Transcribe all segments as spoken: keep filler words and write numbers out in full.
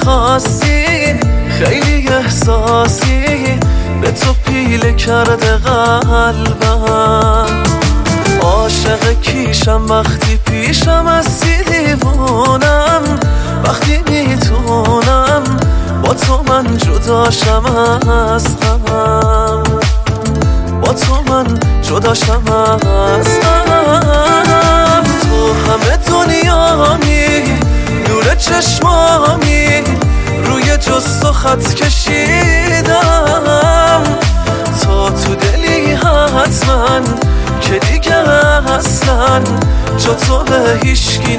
خاصی، خیلی احساسی، به تو پیله کرده قلبم. عاشق کیشم وقتی پیشم هستی، دیوونم وقتی میتونم با تو من جداشم از غم، با تو من جداشم از غم. تو همه دنیامی، نور چشمامی، روی جست و خط کشیدم. تا تو دلی حتما که دیگه اصلا جا تو به هیشکی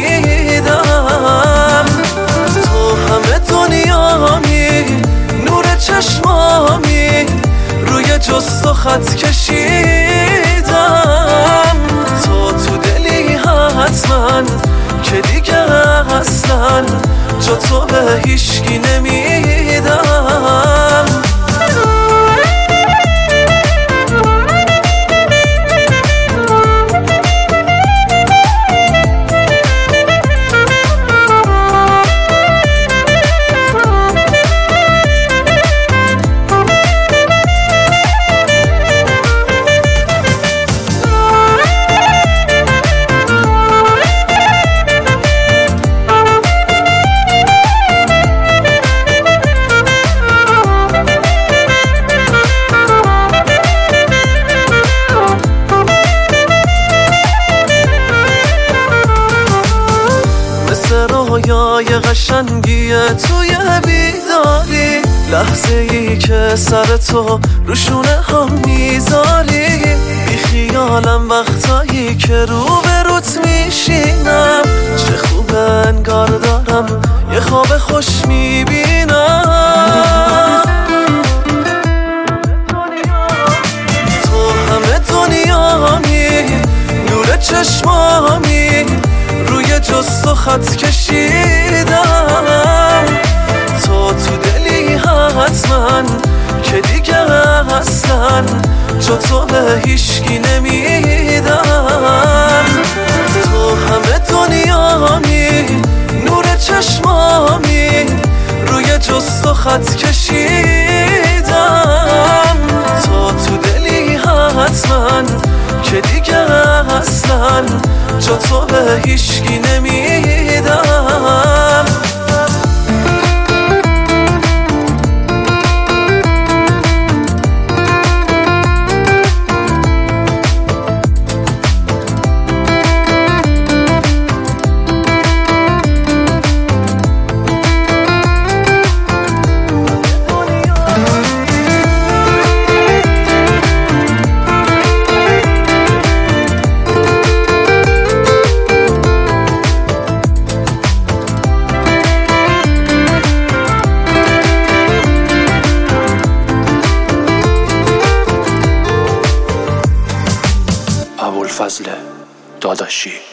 نمیدم. تو همه دنیامی، نور چشمامی، روی جست و خط کشیدم. تو تو دلی حتما که دیگه اصلا جا تو به هیشکی نمیدم. رویای قشنگیه توی بیداری، لحظه ای که سر تو روشونه هم میذاری. بی خیالم وقتایی که رو به روت میشینم، چه خوب انگار دارم یه خواب خوش میبینم. تو همه دنیامی، نور چشمامی، روی جست و خط کشیدم. تو تو دلی حتما که دیگه اصلا جا تو به هیشکی نمیدم. تو همه دنیامی، نور چشمامی، روی جست و خط کشیدم. تو تو دلی حتما که دیگه اصلا جا تو به هیشکی نمیدم. ابوالفضل داداشی.